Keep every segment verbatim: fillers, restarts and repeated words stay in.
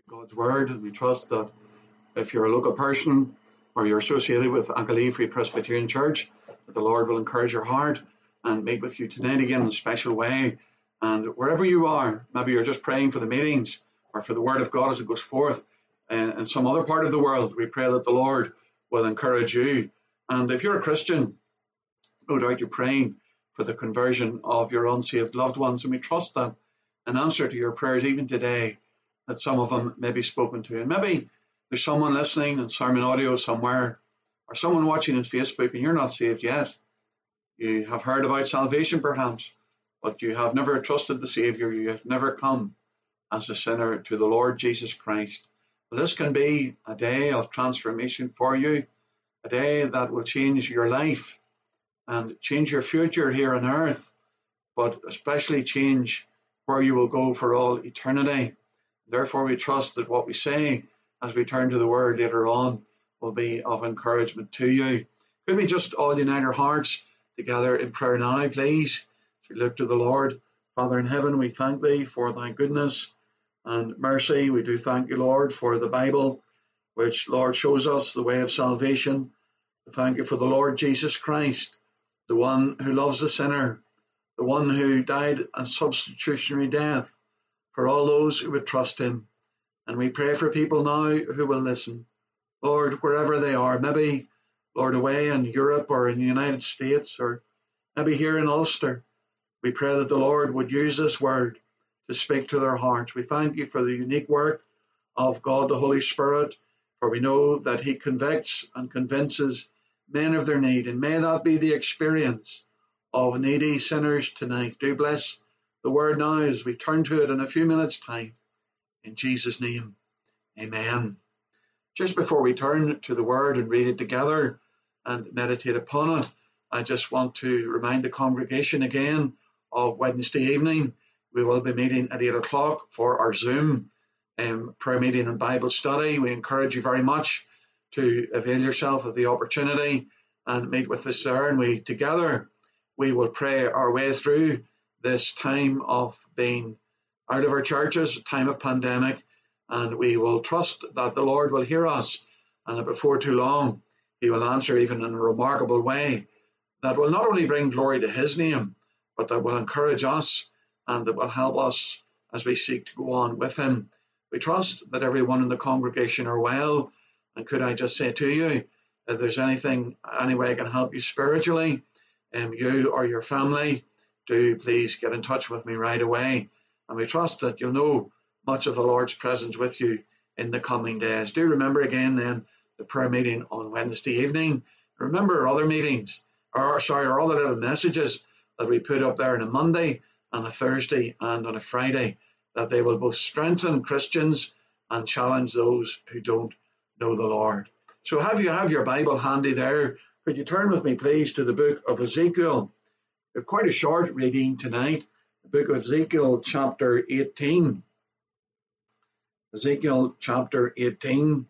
God's Word, and we trust that if you're a local person or you're associated with Ankle Free Presbyterian Church, that the Lord will encourage your heart and meet with you tonight again in a special way. And wherever you are, maybe you're just praying for the meetings or for the Word of God as it goes forth in, in some other part of the world, we pray that the Lord will encourage you. And if you're a Christian, no doubt you're praying for the conversion of your unsaved loved ones, and we trust that in answer to your prayers even today, that some of them may be spoken to. And maybe there's someone listening in sermon audio somewhere, or someone watching on Facebook, and you're not saved yet. You have heard about salvation perhaps, but you have never trusted the Saviour. You have never come as a sinner to the Lord Jesus Christ. Well, this can be a day of transformation for you, a day that will change your life and change your future here on earth, but especially change where you will go for all eternity. Therefore, we trust that what we say as we turn to the Word later on will be of encouragement to you. Could we just all unite our hearts together in prayer now, please, as we look to the Lord? Father in heaven, we thank Thee for Thy goodness and mercy. We do thank You, Lord, for the Bible, which, Lord, shows us the way of salvation. We thank You for the Lord Jesus Christ, the one who loves the sinner, the one who died a substitutionary death for all those who would trust Him. And we pray for people now who will listen, Lord, wherever they are, maybe, Lord, away in Europe or in the United States, or maybe here in Ulster. We pray that the Lord would use this word to speak to their hearts. We thank You for the unique work of God, the Holy Spirit, for we know that He convicts and convinces men of their need, and may that be the experience of needy sinners tonight. Do bless the word now as we turn to it in a few minutes' time. In Jesus' name, amen. Just before we turn to the word and read it together and meditate upon it, I just want to remind the congregation again of Wednesday evening. We will be meeting at eight o'clock for our Zoom um, prayer meeting and Bible study. We encourage you very much to avail yourself of the opportunity and meet with us there, and we together we will pray our way through this time of being out of our churches, a time of pandemic, and we will trust that the Lord will hear us, and that before too long He will answer even in a remarkable way that will not only bring glory to His name, but that will encourage us and that will help us as we seek to go on with Him. We trust that everyone in the congregation are well, and could I just say to you, if there's anything, any way I can help you spiritually, um, you or your family, do please get in touch with me right away. And we trust that you'll know much of the Lord's presence with you in the coming days. Do remember again then the prayer meeting on Wednesday evening. Remember our other meetings, or sorry, our other little messages that we put up there on a Monday, on a Thursday and on a Friday, that they will both strengthen Christians and challenge those who don't know the Lord. So have you have your Bible handy there? Could you turn with me, please, to the book of Ezekiel? We have quite a short reading tonight. The book of Ezekiel, chapter eighteen. Ezekiel, chapter eighteen.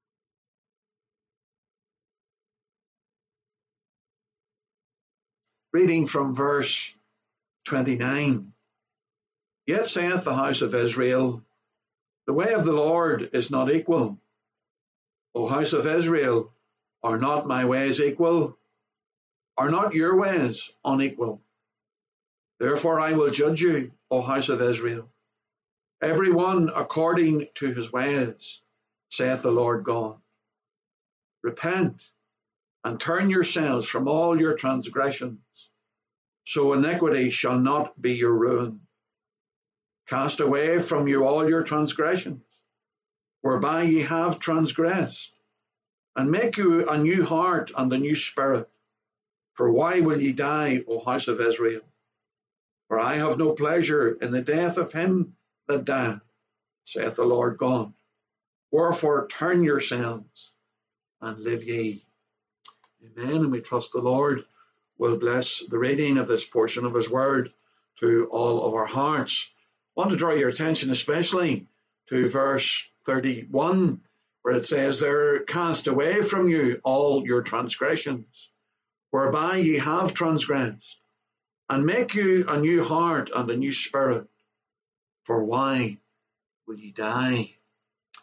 Reading from verse twenty-nine. Yet saith the house of Israel, the way of the Lord is not equal. O house of Israel, are not my ways equal? Are not your ways unequal? Therefore I will judge you, O house of Israel, every one according to his ways, saith the Lord God. Repent and turn yourselves from all your transgressions, so iniquity shall not be your ruin. Cast away from you all your transgressions, whereby ye have transgressed, and make you a new heart and a new spirit. For why will ye die, O house of Israel? For I have no pleasure in the death of him that dieth, saith the Lord God. Wherefore turn yourselves and live ye. Amen. And we trust the Lord will bless the reading of this portion of His word to all of our hearts. I want to draw your attention especially to verse thirty-one, where it says there, cast away from you all your transgressions, whereby ye have transgressed, and make you a new heart and a new spirit. For why will ye die?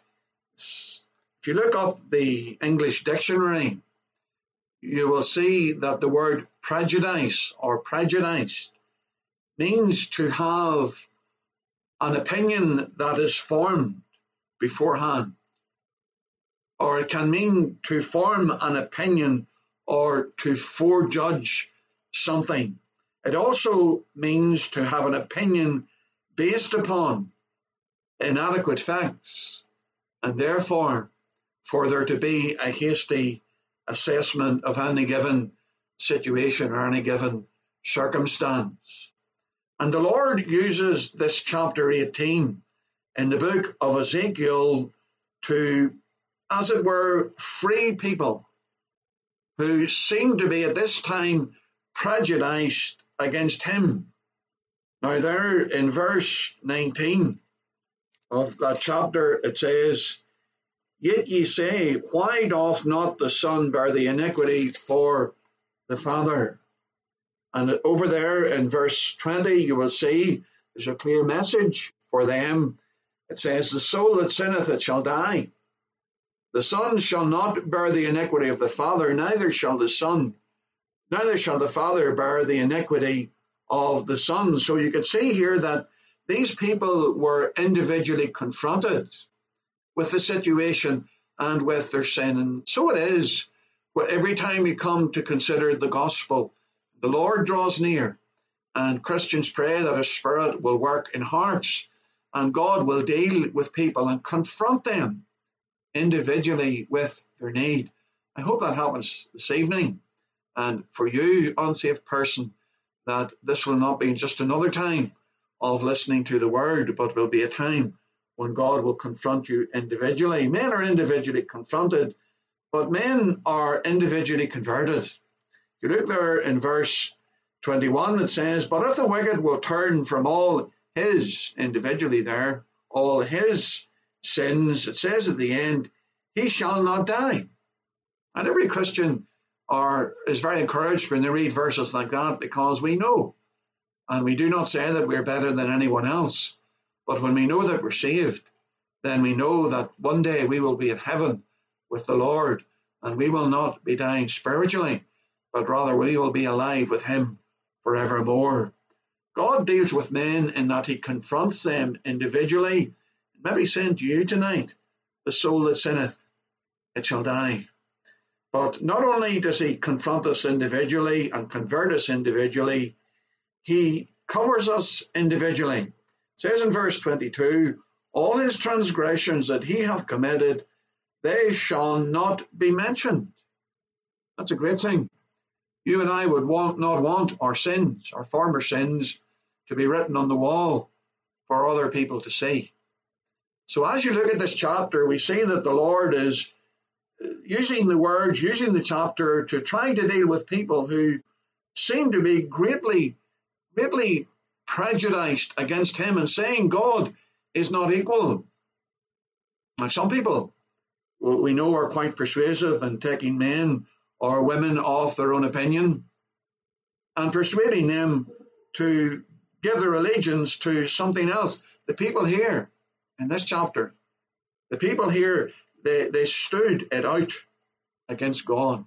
If you look up the English dictionary, you will see that the word prejudice or prejudice means to have an opinion that is formed beforehand, or it can mean to form an opinion or to forejudge something. It also means to have an opinion based upon inadequate facts, and therefore for there to be a hasty assessment of any given situation or any given circumstance. And the Lord uses this chapter eighteen in the book of Ezekiel to, as it were, free people who seem to be at this time prejudiced against him. Now there in verse nineteen of that chapter it says, "Yet ye say, why doth not the Son bear the iniquity for the Father?" And over there in verse twenty you will see there's a clear message for them. It says, "The soul that sinneth, it shall die. The Son shall not bear the iniquity of the Father, neither shall the Son, neither shall the Father bear the iniquity of the Son." So you can see here that these people were individually confronted with the situation and with their sin. And so it is, every time you come to consider the gospel, the Lord draws near, and Christians pray that His Spirit will work in hearts, and God will deal with people and confront them individually with their need. I hope that happens this evening. And for you, unsaved person, that this will not be just another time of listening to the word, but will be a time when God will confront you individually. Men are individually confronted, but men are individually converted. You look there in verse twenty-one that says, "But if the wicked will turn from all his," individually there, "all his sins," it says at the end, "he shall not die." And every Christian are, is very encouraged when they read verses like that, because we know, and we do not say that we're better than anyone else, but when we know that we're saved, then we know that one day we will be in heaven with the Lord, and we will not be dying spiritually, but rather we will be alive with Him forevermore. God deals with men in that He confronts them individually. Maybe saying to you tonight, "The soul that sinneth, it shall die." But not only does He confront us individually and convert us individually, He covers us individually. It says in verse twenty-two, "All his transgressions that he hath committed, they shall not be mentioned." That's a great thing. You and I would want, not want our sins, our former sins, to be written on the wall for other people to see. So as you look at this chapter, we see that the Lord is using the words, using the chapter to try to deal with people who seem to be greatly, greatly prejudiced against Him and saying God is not equal. Now, some people we know are quite persuasive in taking men or women off their own opinion and persuading them to give their allegiance to something else. The people here in this chapter, the people here, they, they stood it out against God.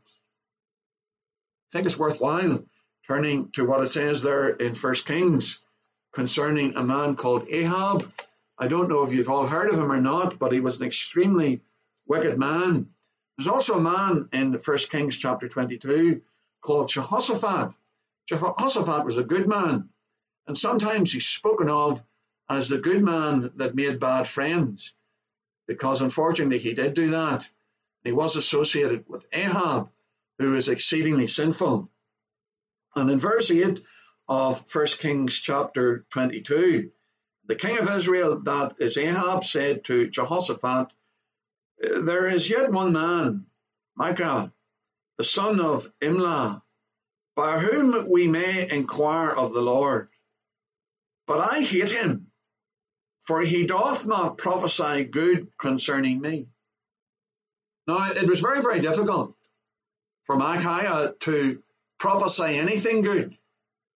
I think it's worthwhile turning to what it says there in First Kings concerning a man called Ahab. I don't know if you've all heard of him or not, but he was an extremely wicked man. There's also a man in First Kings chapter twenty-two called Jehoshaphat. Jehoshaphat was a good man, and sometimes he's spoken of as the good man that made bad friends, because unfortunately he did do that. He was associated with Ahab, who is exceedingly sinful. And in verse eight of First Kings chapter twenty-two, the king of Israel, that is Ahab, said to Jehoshaphat, "There is yet one man, Micah, the son of Imlah, by whom we may inquire of the Lord. But I hate him, for he doth not prophesy good concerning me." Now, it was very, very difficult for Micaiah to prophesy anything good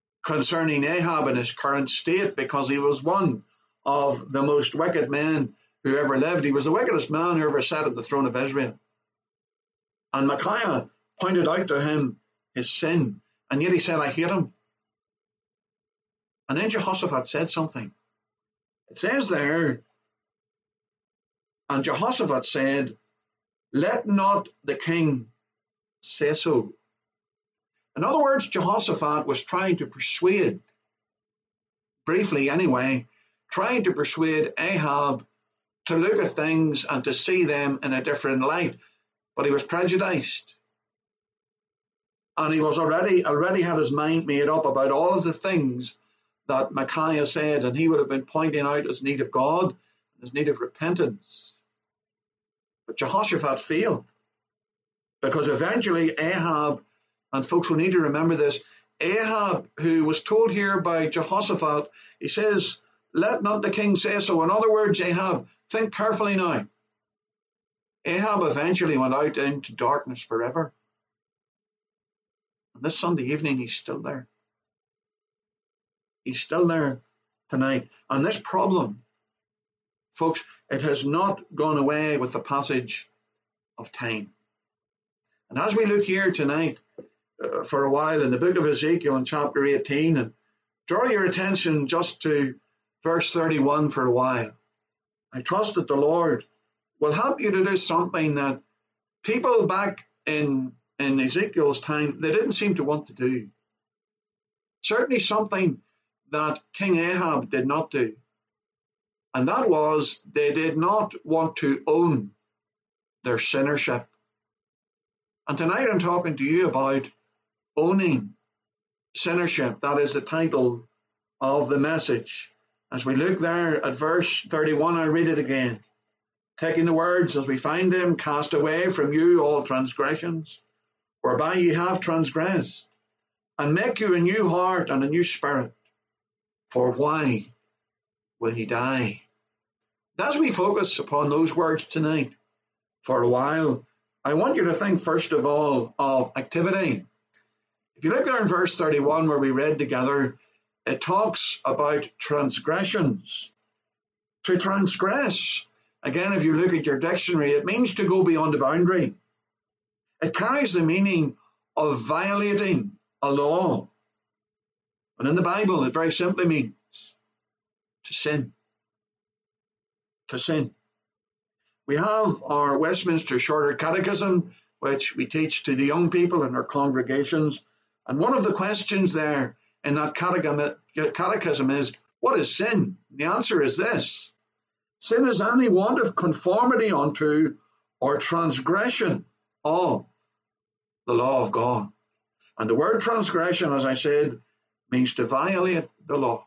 concerning Ahab in his current state, because he was one of the most wicked men who ever lived. He was the wickedest man who ever sat at the throne of Israel. And Micaiah pointed out to him his sin, and yet he said, I hate him. And then Jehoshaphat said something. It says there, and Jehoshaphat said, let not the king say so. In other words, Jehoshaphat was trying to persuade, briefly anyway, trying to persuade Ahab to look at things and to see them in a different light. But he was prejudiced. And he was already, already had his mind made up about all of the things that Micaiah said, and he would have been pointing out his need of God, his need of repentance. But Jehoshaphat failed, because eventually Ahab, and folks will need to remember this, Ahab, who was told here by Jehoshaphat, he says, let not the king say so. In other words, Ahab, think carefully now. Ahab eventually went out into darkness forever. And this Sunday evening, he's still there. He's still there tonight. And this problem, folks, it has not gone away with the passage of time. And as we look here tonight uh, for a while in the book of Ezekiel in chapter eighteen, and draw your attention just to verse thirty-one for a while. I trust that the Lord will help you to do something that people back in, in Ezekiel's time, they didn't seem to want to do. Certainly something that King Ahab did not do. And that was, they did not want to own their sinnership. And tonight I'm talking to you about owning sinnership. That is the title of the message. As we look there at verse thirty-one, I read it again. Taking the words as we find them, cast away from you all transgressions, whereby ye have transgressed, and make you a new heart and a new spirit. For why will ye die? As we focus upon those words tonight for a while, I want you to think first of all of activity. If you look there in verse thirty-one where we read together, it talks about transgressions. To transgress, again, if you look at your dictionary, it means to go beyond a boundary. It carries the meaning of violating a law. And in the Bible, it very simply means to sin. To sin. We have our Westminster Shorter Catechism, which we teach to the young people in our congregations. And one of the questions there in that catechism is, what is sin? The answer is this. Sin is any want of conformity unto or transgression of the law of God. And the word transgression, as I said, means to violate the law.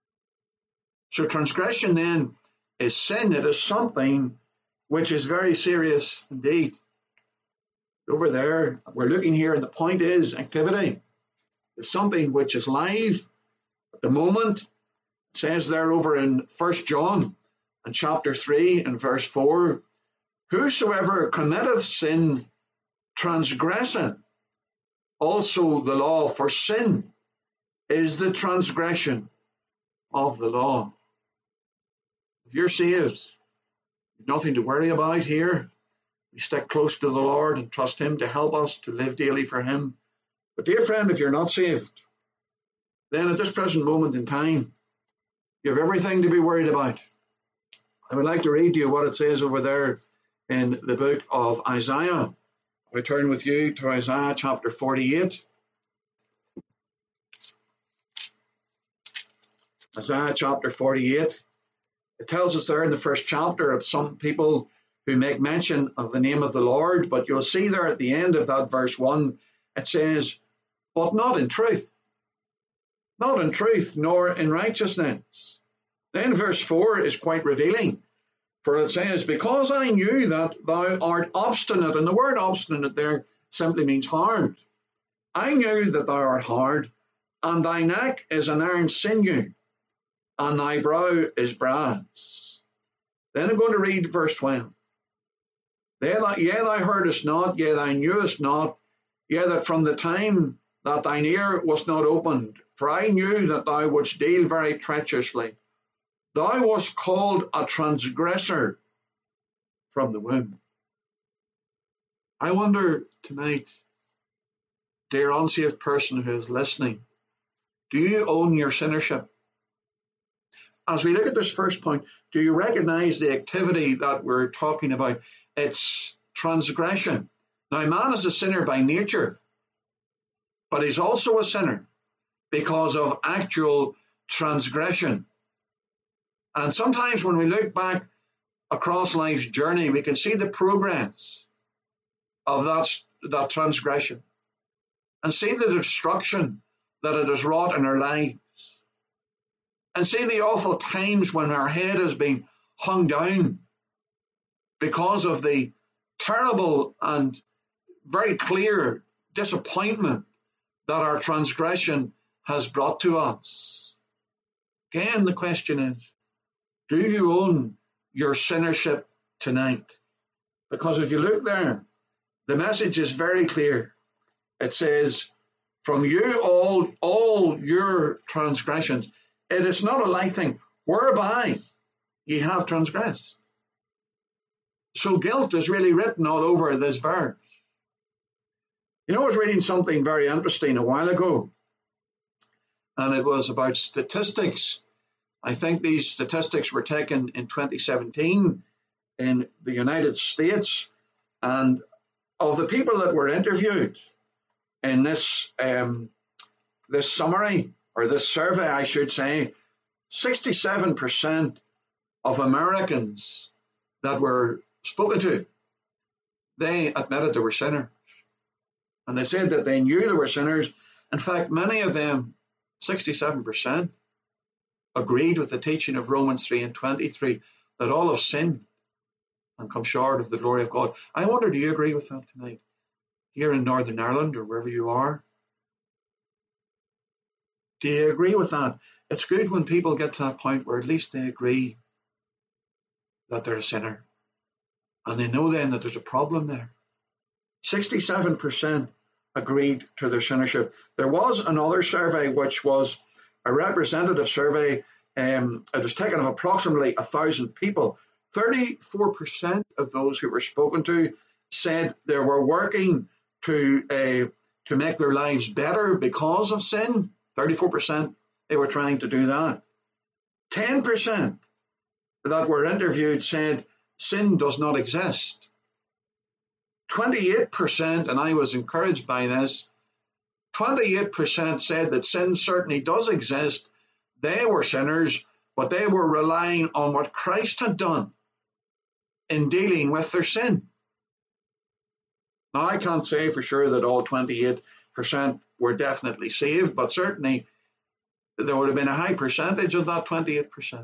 So transgression then is sin. It is something which is very serious indeed. Over there, we're looking here, and the point is activity. It's something which is live at the moment. It says there over in First John and chapter three and verse four, whosoever committeth sin transgresseth also the law, for sin is the transgression of the law. If you're saved, you've nothing to worry about here. We stick close to the Lord and trust him to help us to live daily for him. But dear friend, if you're not saved, then at this present moment in time, you have everything to be worried about. I would like to read to you what it says over there in the book of Isaiah. I turn with you to Isaiah chapter forty-eight. Isaiah chapter forty-eight. It tells us there in the first chapter of some people who make mention of the name of the Lord, but you'll see there at the end of that verse one, it says, but not in truth, not in truth, nor in righteousness. Then verse four is quite revealing, for it says, because I knew that thou art obstinate, and the word obstinate there simply means hard. I knew that thou art hard, and thy neck is an iron sinew, and thy brow is brass. Then I'm going to read verse twelve. Yea, thou heardest not, yea, thou knewest not, yea, that from the time that thine ear was not opened, for I knew that thou wouldst deal very treacherously. Thou wast called a transgressor from the womb. I wonder tonight, dear unsaved person who is listening, do you own your sinnership? As we look at this first point, do you recognize the activity that we're talking about? It's transgression. Now, man is a sinner by nature, but he's also a sinner because of actual transgression. And sometimes when we look back across life's journey, we can see the progress of that, that transgression and see the destruction that it has wrought in our lives, and see the awful times when our head has been hung down because of the terrible and very clear disappointment that our transgression has brought to us. Again, the question is, do you own your sinnership tonight? Because if you look there, the message is very clear. It says, from you all, all your transgressions. It is not a light thing, whereby ye have transgressed. So guilt is really written all over this verse. You know, I was reading something very interesting a while ago, and it was about statistics. I think these statistics were taken in twenty seventeen in the United States, and of the people that were interviewed in this um, this summary, or this survey, I should say, sixty-seven percent of Americans that were spoken to, they admitted they were sinners. And they said that they knew they were sinners. In fact, many of them, sixty-seven percent, agreed with the teaching of Romans three and twenty-three, that all have sinned and come short of the glory of God. I wonder, do you agree with that tonight? Here in Northern Ireland or wherever you are? Do you agree with that? It's good when people get to that point where at least they agree that they're a sinner. And they know then that there's a problem there. sixty-seven percent agreed to their sinnership. There was another survey, which was a representative survey. Um, it was taken of approximately a thousand people. thirty-four percent of those who were spoken to said they were working to uh, to make their lives better because of sin. thirty-four percent they were trying to do that. ten percent that were interviewed said sin does not exist. twenty-eight percent, and I was encouraged by this, twenty-eight percent said that sin certainly does exist. They were sinners, but they were relying on what Christ had done in dealing with their sin. Now, I can't say for sure that all twenty-eight percent were definitely saved, but certainly there would have been a high percentage of that twenty-eight percent.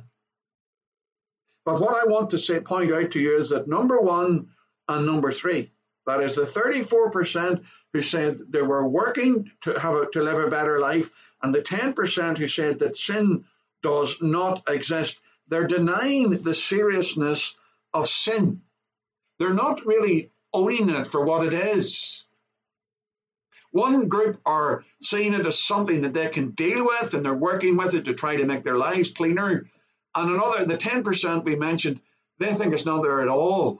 But what I want to say, point out to you is that number one and number three, that is the thirty-four percent who said they were working to have a, to live a better life, and the ten percent who said that sin does not exist. They're denying the seriousness of sin. They're not really owning it for what it is. One group are seeing it as something that they can deal with, and they're working with it to try to make their lives cleaner. And another, the ten percent we mentioned, they think it's not there at all.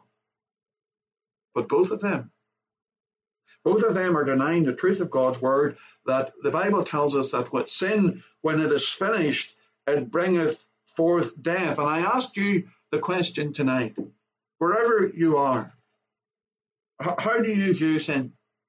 But both of them, both of them are denying the truth of God's word, that the Bible tells us that what sin, when it is finished, it bringeth forth death. And I ask you the question tonight, wherever you are, how, how do you view sin?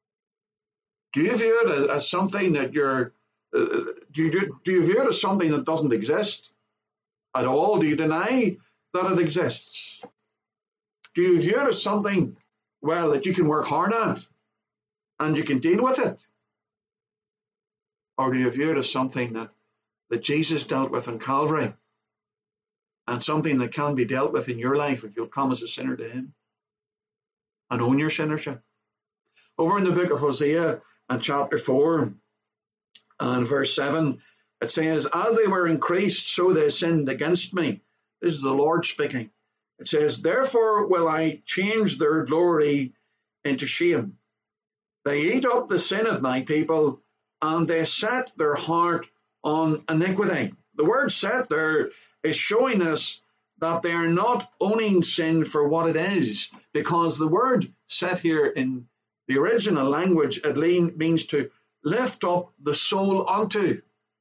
Do you view it as, as something that you're, uh, do you do, do you view it as something that doesn't exist at all? Do you deny that it exists? Do you view it as something, well, that you can work hard at and you can deal with it? Or do you view it as something that, that Jesus dealt with on Calvary, and something that can be dealt with in your life if you'll come as a sinner to him and own your sinnership? Over in the book of Hosea and chapter four and verse seven, it says, as they were increased, so they sinned against me. This is the Lord speaking. It says, therefore will I change their glory into shame. They eat up the sin of my people, and they set their heart on iniquity. The word set there is showing us that they are not owning sin for what it is, because the word set here in the original language, it means to lift up the soul onto.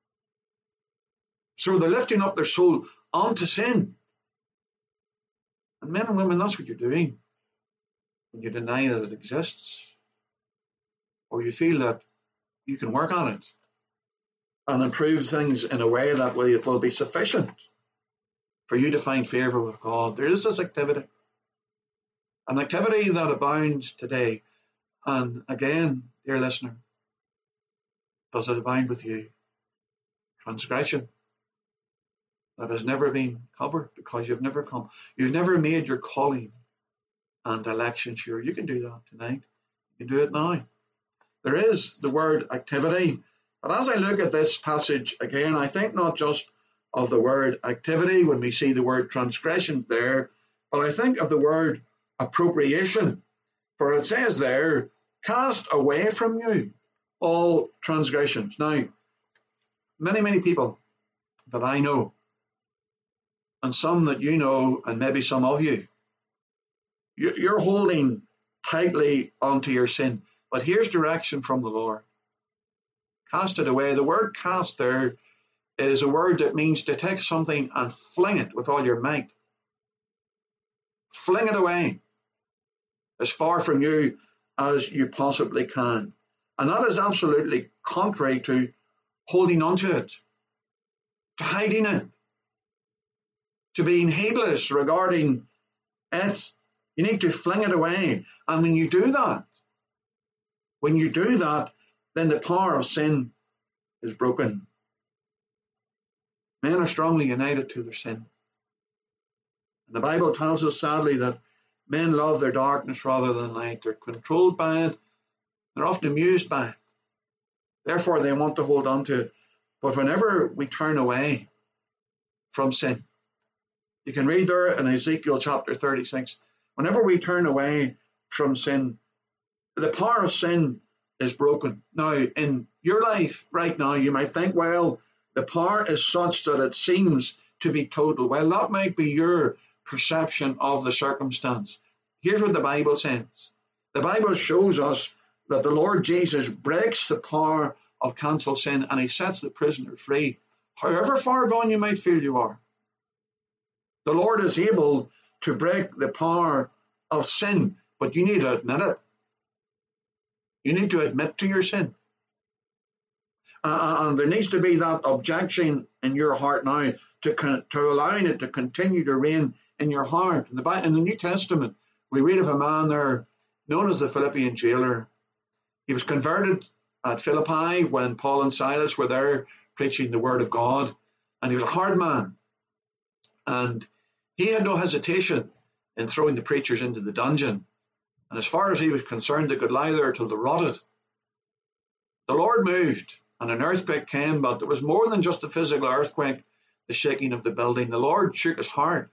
So they're lifting up their soul onto sin. And men and women, that's what you're doing when you deny that it exists, or you feel that you can work on it and improve things in a way that will, will be sufficient for you to find favor with God. There is this activity, an activity that abounds today. And again, dear listener, does it abound with you? Transgression that has never been covered because you've never come. You've never made your calling and election sure. You can do that tonight. You can do it now. There is the word activity. But as I look at this passage again, I think not just of the word activity when we see the word transgression there, but I think of the word appropriation. For it says there, cast away from you all transgressions. Now, many, many people that I know, and some that you know, and maybe some of you, you're holding tightly onto your sin. But here's direction from the Lord. Cast it away. The word cast there is a word that means to take something and fling it with all your might. Fling it away as far from you as you possibly can. And that is absolutely contrary to holding on to it, to hiding it, to being heedless regarding it. You need to fling it away. And when you do that, when you do that, then the power of sin is broken. Men are strongly united to their sin. And the Bible tells us sadly that men love their darkness rather than light. They're controlled by it. They're often amused by it. Therefore, they want to hold on to it. But whenever we turn away from sin, you can read there in Ezekiel chapter thirty-six, whenever we turn away from sin, the power of sin is broken. Now, in your life right now, you might think, well, the power is such that it seems to be total. Well, that might be your perception of the circumstance. Here's what the Bible says. The Bible shows us that the Lord Jesus breaks the power of cancelled sin and he sets the prisoner free. However far gone you might feel you are, the Lord is able to break the power of sin, but you need to admit it. You need to admit to your sin. Uh, and there needs to be that objection in your heart now to, con- to allowing it to continue to reign in your heart. In the, in the New Testament, we read of a man there known as the Philippian jailer. He was converted at Philippi when Paul and Silas were there preaching the word of God. And he was a hard man. And he had no hesitation in throwing the preachers into the dungeon. And as far as he was concerned, they could lie there till they rotted. The Lord moved and an earthquake came, but it was more than just a physical earthquake, the shaking of the building. The Lord shook his heart.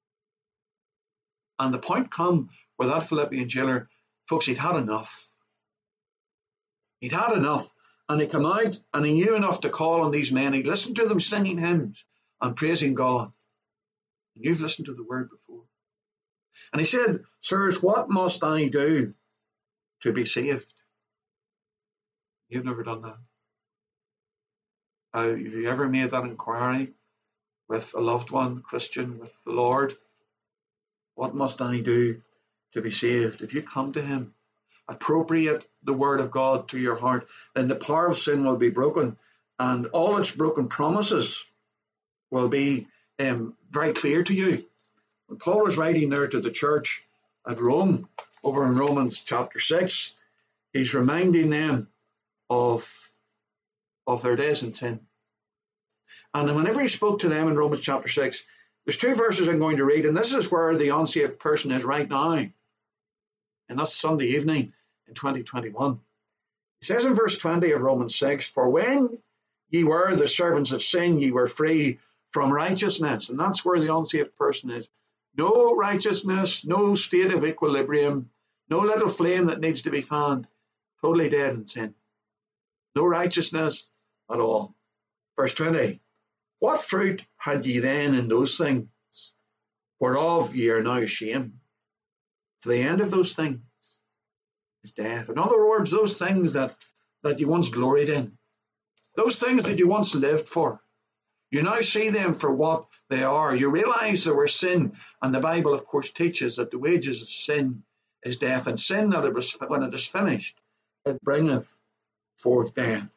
And the point come where that Philippian jailer, folks, he'd had enough. He'd had enough. And he came out and he knew enough to call on these men. He'd listened to them singing hymns and praising God. And you've listened to the word before. And he said, sirs, what must I do to be saved? You've never done that. Uh, have you ever made that inquiry with a loved one, Christian, with the Lord? What must I do to be saved? If you come to him, appropriate the word of God to your heart, then the power of sin will be broken and all its broken promises will be um, very clear to you. When Paul was writing there to the church at Rome, over in Romans chapter six, he's reminding them of, of their days in sin. And whenever he spoke to them in Romans chapter six, there's two verses I'm going to read, and this is where the unsaved person is right now. And that's Sunday evening in twenty twenty-one. He says in verse twenty of Romans six, for when ye were the servants of sin, ye were free from righteousness. And that's where the unsaved person is. No righteousness, no state of equilibrium, no little flame that needs to be fanned. Totally dead in sin. No righteousness at all. Verse twenty, What fruit had ye then in those things, whereof ye are now ashamed? For the end of those things is death. In other words, those things that, that you once gloried in, those things that you once lived for, you now see them for what they are. You realize they were sin, and the Bible, of course, teaches that the wages of sin is death, and sin, that it was, when it is finished, it bringeth forth death.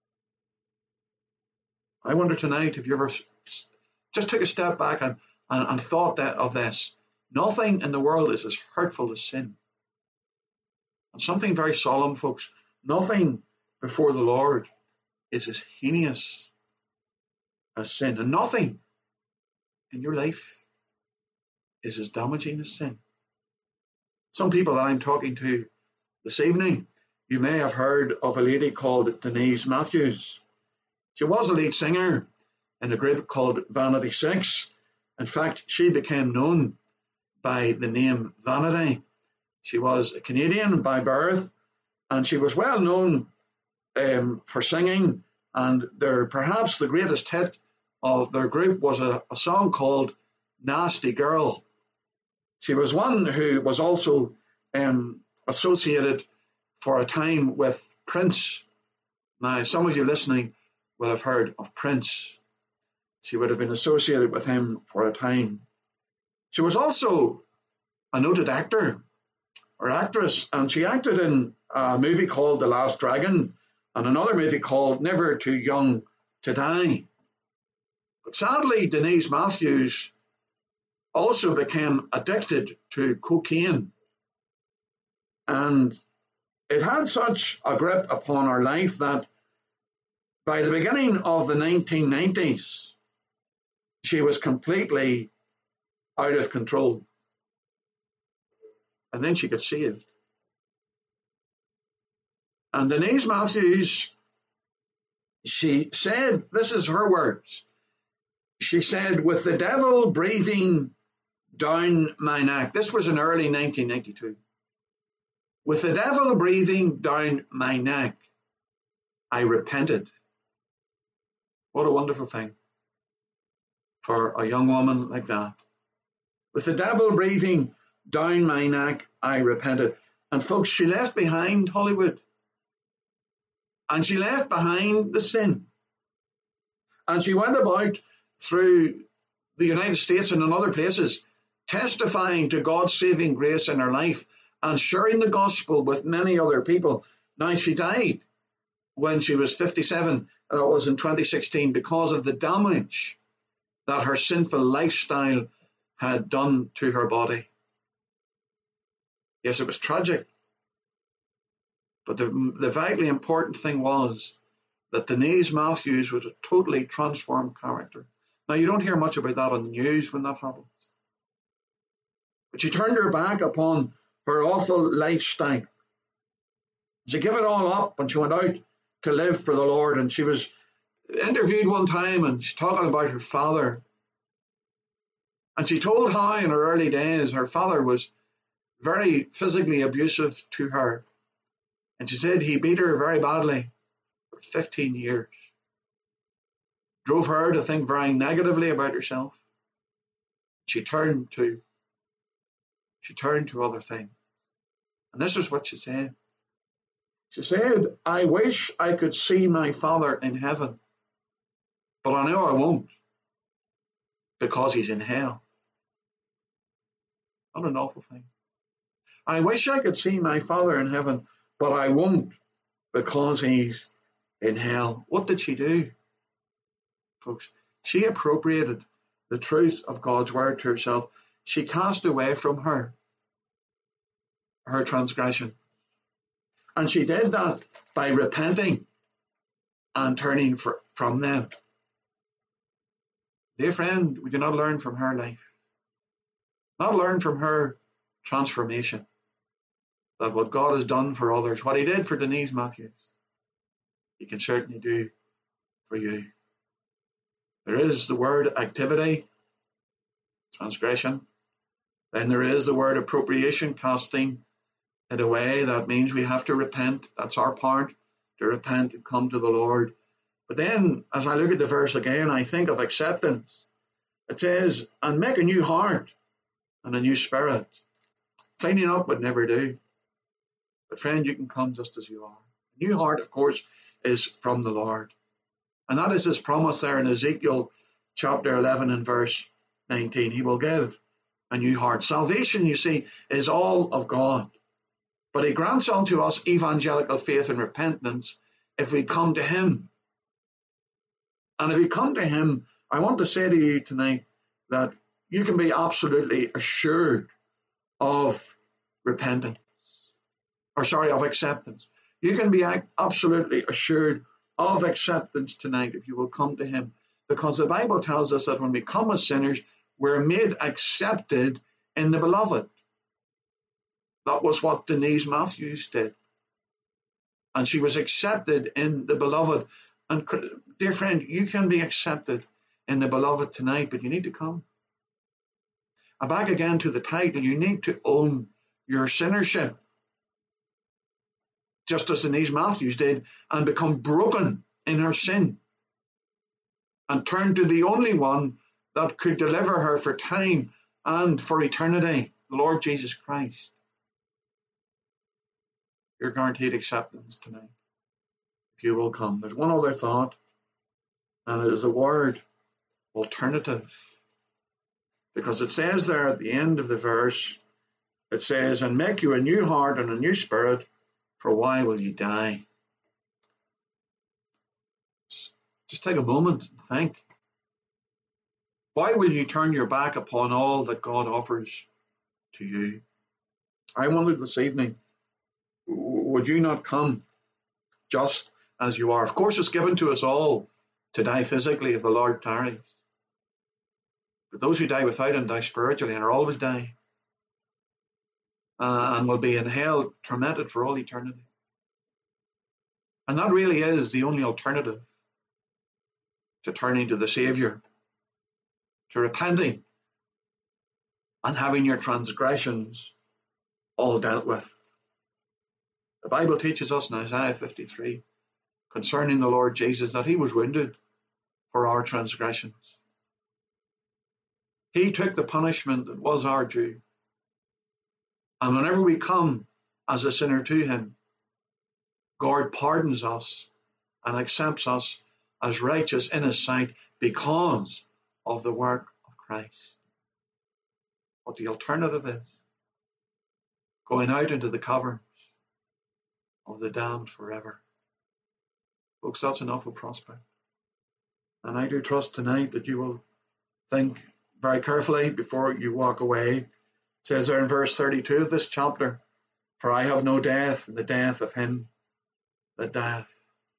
I wonder tonight if you ever just took a step back and, and, and thought that of this. Nothing in the world is as hurtful as sin. And something very solemn, folks. Nothing before the Lord is as heinous as sin. And nothing in your life is as damaging as sin. Some people that I'm talking to this evening, you may have heard of a lady called Denise Matthews. She was a lead singer in a group called Vanity Six. In fact, she became known by the name Vanity. She was a Canadian by birth, and she was well known um, for singing. And their, perhaps the greatest hit of their group was a, a song called Nasty Girl. She was one who was also um, associated for a time with Prince. Now, some of you listening will have heard of Prince. She would have been associated with him for a time. She was also a noted actor or actress, and she acted in a movie called The Last Dragon and another movie called Never Too Young to Die. But sadly, Denise Matthews also became addicted to cocaine, and it had such a grip upon her life that by the beginning of the nineteen nineties, she was completely out of control. And then she got saved. And Denise Matthews, she said, this is her words. She said, with the devil breathing down my neck. This was in early nineteen ninety-two. With the devil breathing down my neck, I repented. What a wonderful thing for a young woman like that. With the devil breathing down my neck, I repented. And folks, she left behind Hollywood. And she left behind the sin. And she went about through the United States and in other places, testifying to God's saving grace in her life and sharing the gospel with many other people. Now, she died when she was fifty-seven. That was in twenty sixteen, because of the damage that her sinful lifestyle had done to her body. Yes, it was tragic. But the, the vitally important thing was that Denise Matthews was a totally transformed character. Now, you don't hear much about that on the news when that happens. But she turned her back upon her awful lifestyle. She gave it all up and she went out to live for the Lord. And she was interviewed one time and she's talking about her father. And she told how in her early days her father was very physically abusive to her. And she said he beat her very badly for fifteen years. Drove her to think very negatively about herself. She turned to, she turned to other things. And this is what she said. She said, I wish I could see my father in heaven, but I know I won't because he's in hell. What an awful thing. I wish I could see my father in heaven, but I won't because he's in hell. What did she do, folks? She appropriated the truth of God's word to herself. She cast away from her her transgression. And she did that by repenting and turning for, from them. Dear friend, we do not learn from her life, not learn from her transformation, that what God has done for others, what he did for Denise Matthews, he can certainly do for you. There is the word activity, transgression. Then there is the word appropriation, casting it away. That means we have to repent. That's our part, to repent and come to the Lord But then, as I look at the verse again, I think of acceptance. It says, and make a new heart and a new spirit. Cleaning up would never do. But friend, you can come just as you are. A new heart, of course, is from the Lord. And that is his promise there in Ezekiel chapter eleven and verse nineteen. He will give a new heart. Salvation, you see, is all of God. But he grants unto us evangelical faith and repentance if we come to him. And if you come to him, I want to say to you tonight that you can be absolutely assured of repentance. Or sorry, of acceptance. You can be absolutely assured of acceptance tonight if you will come to him. Because the Bible tells us that when we come as sinners, we're made accepted in the beloved. That was what Denise Matthews did. And she was accepted in the beloved. And dear friend, you can be accepted in the beloved tonight, but you need to come. And back again to the title, you need to own your sinnership. Just as Denise Matthews did, and become broken in her sin. And turn to the only one that could deliver her for time and for eternity, the Lord Jesus Christ. You're guaranteed acceptance tonight, if you will come. There's one other thought, and it is the word alternative. Because it says there at the end of the verse, it says, and make you a new heart and a new spirit, for why will you die? Just take a moment and think. Why will you turn your back upon all that God offers to you? I wondered this evening, would you not come just as you are? Of course, it's given to us all to die physically if the Lord tarries. But those who die without him die spiritually and are always dying. Uh, and will be in hell tormented for all eternity. And that really is the only alternative to turning to the Saviour, to repenting and having your transgressions all dealt with. The Bible teaches us in Isaiah fifty-three concerning the Lord Jesus that he was wounded for our transgressions. He took the punishment that was our due. And whenever we come as a sinner to him, God pardons us and accepts us as righteous in his sight because of the work of Christ. But the alternative is going out into the caverns of the damned forever. Folks, that's enough of prospect. And I do trust tonight that you will think very carefully before you walk away. It says there in verse thirty-two of this chapter, for I have no death in the death of him that dieth.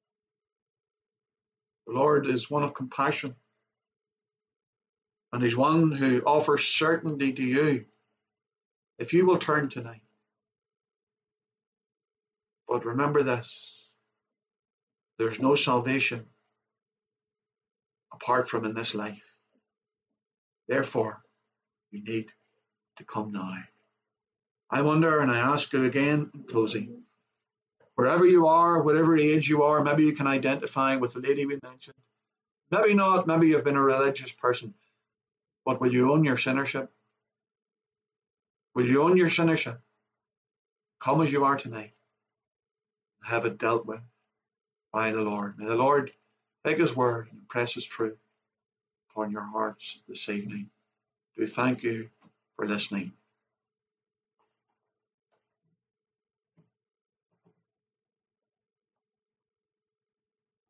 The Lord is one of compassion. And he's one who offers certainty to you if you will turn tonight. But remember this, there's no salvation apart from in this life. Therefore, you need to come now. I wonder, and I ask you again in closing, wherever you are, whatever age you are, maybe you can identify with the lady we mentioned. Maybe not, maybe you've been a religious person, but will you own your sinnership? Will you own your sinnership? Come as you are tonight. Have it dealt with by the Lord. May the Lord take his word and impress his truth upon your hearts this evening. Do thank you for listening.